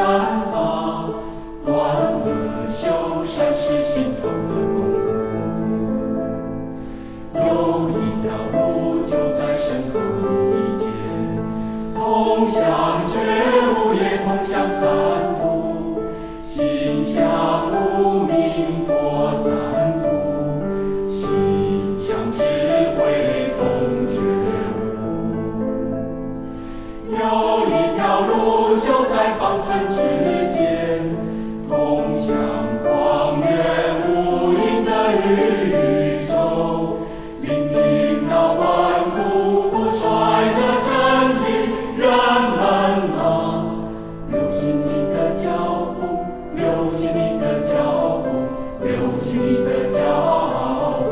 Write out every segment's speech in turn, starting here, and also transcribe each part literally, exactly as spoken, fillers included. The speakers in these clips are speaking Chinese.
发，断了修善事心头的功夫。有一条路就在身后一截，同向觉悟也同向三途，心向无明多三途，心向智慧同觉悟。有一条路就在方寸之间，同向光远无垠的宇宙，聆听那万古不衰的真理。人们啊，留心你的脚步，留心你的脚步，留心你的脚步。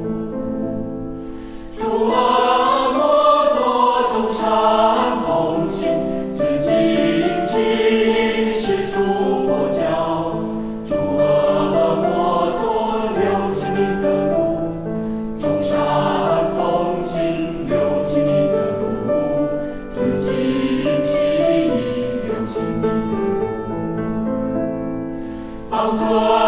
主啊，莫作众善奉行，自己其是诸佛教。主啊，莫作留心你的路，众善奉行，留心你的路，自己其留心你的路。方寸